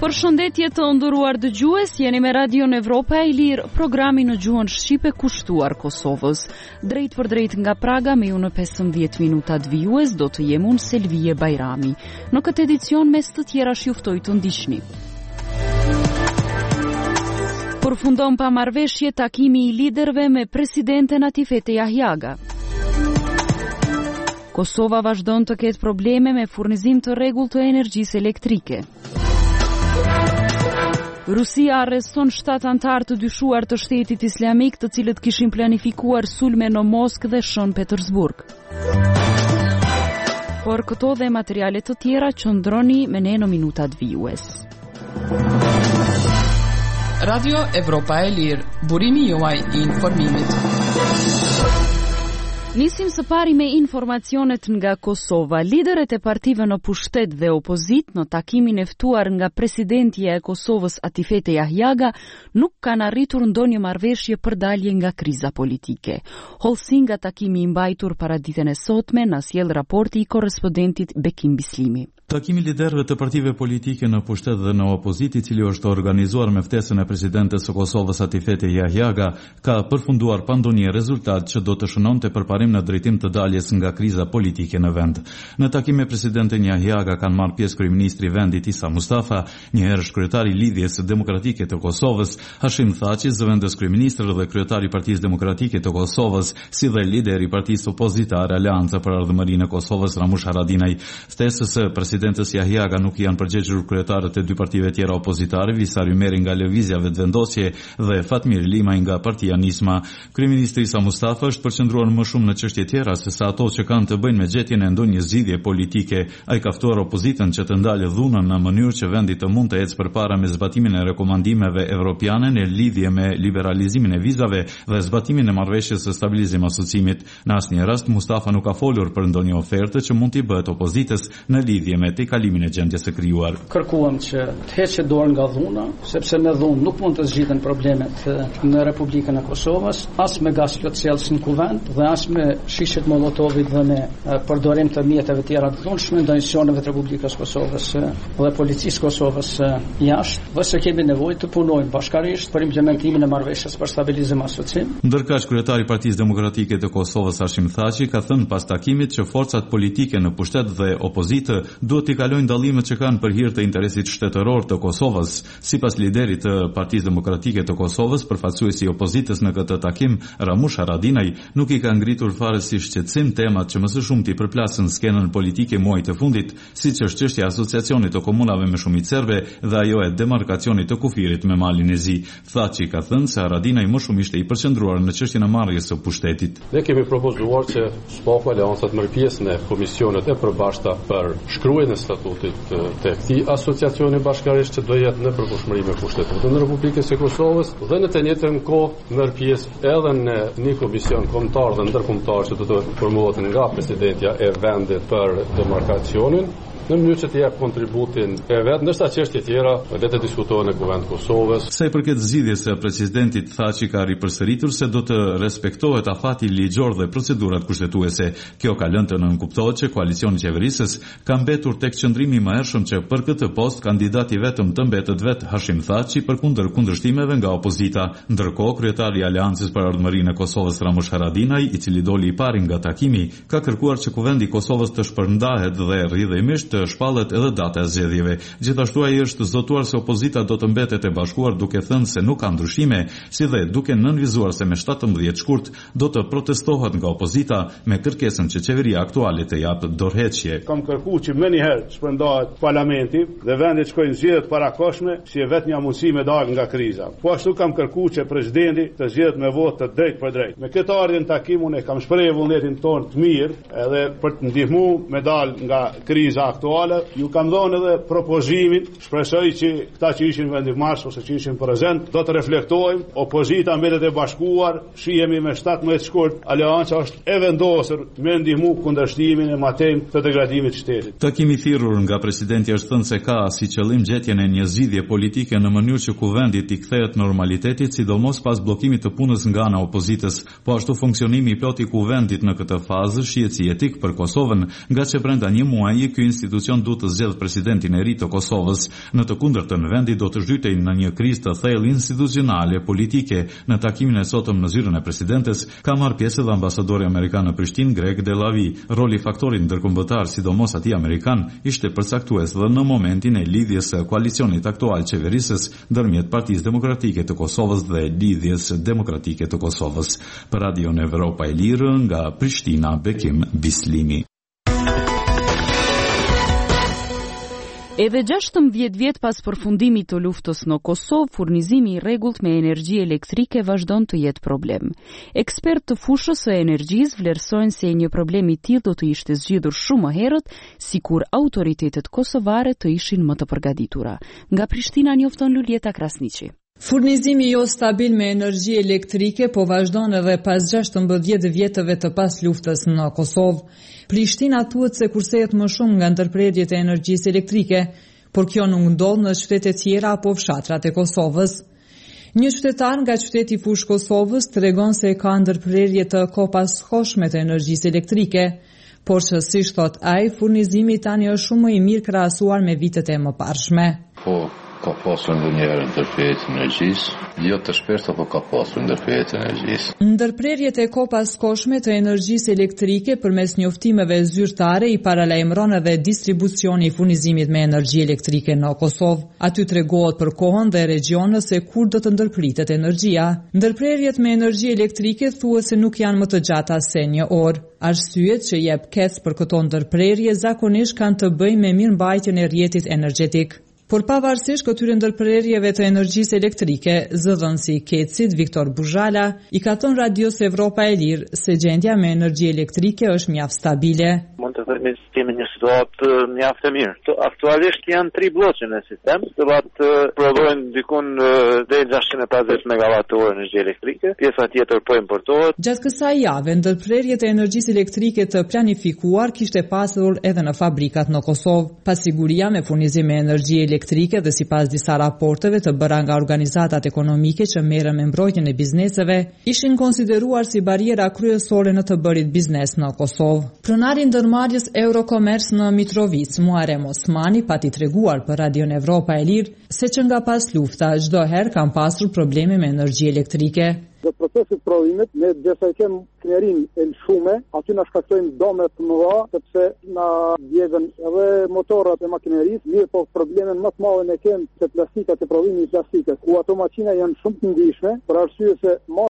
Përshëndetje të nderuar dëgjues, jeni me Radion Evropa e Lirë, programi në gjuhën shqipe kushtuar Kosovës. Drejt për drejt nga Praga me ju në 15 minutat vijues do të jem unë Selvije Bajrami. Në këtë edicion mes të tjera juftoj të ndiqni. Përfundon pa marrëveshje takimi i liderëve me presidenten Atifete Jahjaga. Kosova vazhdon të ketë probleme me furnizim të rregullt të energjisë elektrike. Rusia arreston 7 antar të dyshuar të shtetit islamik të cilët kishin planifikuar sulme në Moskë dhe Shën Petersburg. Por këto dhe materiale të tjera qëndroni me ne në minutat vijues. Radio Evropa e Lirë, burimi juaj I informimit. Nisim së pari me informacionet nga Kosova. Liderët e partive në pushtet dhe opozit në takimin e ftuar nga presidentja e Kosovës Atifete Jahjaga nuk kanë arritur ndonjë marrëveshje për dalje nga kriza politike. Hollësi nga takimi I mbajtur para ditën e sotme na sjell raporti I korrespondentit Bekim Bislimi. Takimi liderëve të partive politike në pushtet dhe në opozit I cili është organizuar me ftesën e presidentes së Kosovës Atifete Jahjaga ka përfunduar pa ndonjë rezultat që do të shënonte përparim në drejtim të daljes nga kriza politike në vend. Në takim me presidenten Jahjaga kanë marrë pjesë kryeministri I vendit Isa Mustafa, njëherësh kryetari I Lidhjes Demokratike të Kosovës, Hashim Thaçi, zëvendës kryeministër dhe kryetari I Partisë Demokratike të Kosovës, si dhe lideri I partisë opozitare Aleanca për Ardhmërinë e Kosovës Ramush Haradinaj. Ftesës së presidentës Jahjaga nuk janë përgjigjur kryetarët e dy partive tjera opozitare, Visar Ymeri nga Lëvizja Vetëvendosje dhe Fatmir Limaj nga Partia Nisma. Kryeministri Isa Mustafa është përqendruar më shumë në çështje tjera se sa ato që kanë të bëjnë me gjetjen e ndonjë zgjidhje politike. Ai ka ftuar opozitën që të ndalë dhunën në mënyrë që vendi të mund të ecë përpara me zbatimin e rekomandimeve evropiane në lidhje me liberalizimin e vizave dhe zbatimin e marrëveshjes së stabilizim asociimit. Në asnjë rast Mustafa nuk ka folur për ndonjë ofertë që mund t'i bëhet opozitës në lidhje me tejkalimin e gjendjes së krijuar. Kërkuam që të heqë dorë nga dhuna, sepse me dhunë nuk mund të zgjidhen problemet në Republikën e Kosovës, as me gaz plotësjellës në kuvend dhe as me shishet Molotovit dhe me përdorim të mjeteve tjera të dhunshme ndaj institucioneve të Republikës Kosovës dhe policisë Kosovës jashtë, dhe se kemi nevojë të punojmë bashkërisht për implementimin e marrëveshjes për stabilizim asociim. Ndërkaq kryetari I Partisë Demokratike të Kosovës Hashim Thaçi ka thënë pas takimit që forcat politike në pushtet dhe opozitë duhet t'i kalojnë dallimet që kanë për hir të interesit shtetëror të Kosovës. Sipas liderit të Partisë Demokratike të Kosovës, përfaqësuesi I opozitës në këtë takim, Ramush Haradinaj, nuk I ka ngritur fare si shqetësim temat që më së shumti përplasën skenën politike muajit të fundit, siç është çështja e asociacionit të komunave me shumicë serbe dhe ajo e demarkacionit të kufirit me Malin e Zi. Thaçi ka thënë se Haradinaj më shumë ishte I përqendruar në çështjen e marrjes së pushtetit. Ne kemi propozuar që SPAKU Aleancat marrë pjesë në komisionet e përbashkëta për shkruajtjen e statutit të këtij asociacioni bashkërisht që do jetë në përputhshmëri me pushtetin në Republikën e Kosovës dhe në të njëjtën kohë marrë pjesë edhe në një komision kombëtar dhe ndërkombëtar që do të formuohet nga presidentja e vendit për demarkacionin në mënyrë që të jap kontributin e vet, ndërsa çështje tjera le të diskutohen në Kuvend të Kosovës. Sa I përket zgjidhjes së presidentit Thaçi ka ripërsëritur se do të respektohet afati ligjor dhe procedurat kushtetuese. Kjo ka lënë të nënkuptohet që koalicioni qeverisës ka mbetur tek qëndrimi I mëhershëm që për këtë post kandidati vetëm të mbetet vet Hashim Thaçi përkundër kundërshtimeve nga opozita. Ndërkohë kryetari I Aleancës për Ardhmërinë e Kosovës Ramush Haradinaj, I cili doli I pari nga takimi, ka kërkuar që Kuvendi I Kosovës të shpërndahet dhe rrjedhimisht të shpallet edhe data e zgjedhjeve. Gjithashtu ai është zotuar se opozita do të mbetet e bashkuar duke thënë se nuk ka ndryshime, si dhe duke nënvizuar se me 17 shkurt do të protestohet nga opozita me kërkesën që qeveria aktuale të japë dorëheqje. Kam kërkuar që më një herë shpërndahet parlamenti dhe vendet shkojnë zgjedhje të parakoshme si e vetmja mundësi me dalë nga kriza. Po ashtu kam kërkuar që presidenti të zgjedhet me votë të drejtë për drejtë. Me këtë ardhje në takimun e kam shprehur vullnetin tonë të mirë edhe për të ndihmuar me dalë nga kriza aktuale. Ju kam dhënë edhe propozimin, shpresoj që këta që ishin vendimmarrës ose që ishin prezent do të reflektojmë. Opozita mbetet e bashkuar, shihemi me 17 shkurt, aleanca është e vendosur me ndihmu kundërshtimin e matëm të degradimit të shtetit. Takimi I thirrur nga presidenti është thënë se ka si qëllim gjetjen e një zgjidhje politike në mënyrë që kuvendi të kthehet normalitetit, sidomos pas bllokimit të punës nga ana opozitës. Po ashtu funksionimi I plot I kuvendit në këtë fazë shihet si etik për Kosovën, nga që brenda një muaji ky institucion institucion duhet të zgjedhë presidentin e ri të Kosovës. Në të kundërtën, vendi do të zhytej në një krizë të thellë institucionale politike. Në takimin e sotëm në zyrën e presidentes ka marrë pjesë edhe ambasadori amerikan në Prishtinë, Greg Delavi. Roli faktorit ndërkombëtar, sidomos atij amerikan, ishte përcaktues dhe në momentin e lidhjes së koalicionit aktual qeverisës ndërmjet Partisë Demokratike të Kosovës dhe Lidhjes Demokratike të Kosovës. Për Radio Evropa e Lirë nga Prishtina, Bekim Bislimi. Edhe 16 vjet pas përfundimit të luftës në Kosovë, furnizimi i rregullt me energji elektrike vazhdon të jetë problem. Ekspertë të fushës së energjisë vlerësojnë se një problem i tillë do të ishte zgjidhur shumë më herët, sikur autoritetet kosovare të ishin më të përgatitura. Nga Prishtina njofton Lulieta Krasniqi. Furnizimi jo stabil me energji elektrike po vazhdon edhe pas 16 vjetëve të pas luftës në Kosovë. Prishtina thuhet se kursehet më shumë nga ndërprerjet e energjisë elektrike, por kjo nuk ndodh në qytete tjera apo fshatrat e Kosovës. Një qytetar nga qyteti fush Kosovës tregon se ka ndërprerje të kopashme të energjisë elektrike, por që si thot ai, furnizimi tani është shumë më i mirë krahasuar me vitet e mëparshme. Ka pasur ndonjëherë ndërprerje të energjisë, jo të shpeshta, po ka pasur ndërprerje të energjisë. Ndërprerjet e kopashme të energjisë elektrike përmes njoftimeve zyrtare i paralajmëron edhe distribucioni i furnizimit me energji elektrike në Kosovë. Aty tregohet për kohën dhe regionin se kur do të ndërpritet energjia. Ndërprerjet me energji elektrike thuhet se nuk janë më të gjata se një orë. Arsyet që jep kec për këto ndërprerje zakonisht kanë të bëjnë me mirëmbajtjen e rrjetit energjetik. Por pavarësisht këtyre ndërprerjeve të energjisë elektrike, zëdhënësi i Kecit, Viktor Buzhala, i ka thënë Radios Evropa e Lirë se gjendja me energji elektrike është mjaft stabile. Mund të themi se kemi një situatë mjaft e mirë. Aktualisht janë 3 bloqe në sistem, të cilat prodhojnë diku deri 650 MWh energji elektrike, pjesa tjetër po importohet. Gjatë kësaj jave, ndërprerjet e energjisë elektrike të planifikuar kishte pasur edhe në fabrikat në Kosovë. Pasiguria me furnizim me energji elektrike dhe sipas disa raporteve të bëra nga organizatat ekonomike që merren me mbrojtjen e bizneseve, ishin konsideruar si bariera kryesore në të bërit biznes në Kosovë. Pronari i ndërmarrjes Eurocommerce në Mitrovic, Muharrem Osmani, pati treguar për Radio Evropa e Lirë se që nga pas lufta çdo herë kanë pasur probleme me energji elektrike. Dhe procesit prodhimit, ne desa kem knerin e lëshume, aty na shkaktojnë dome të mëdha, sepse na djegën edhe motorat e makinerisë, mirë po problemin më të madh ne kem se plastikat e prodhimit i plastikës, ku ato makina janë shumë të ndihshme, për arsye se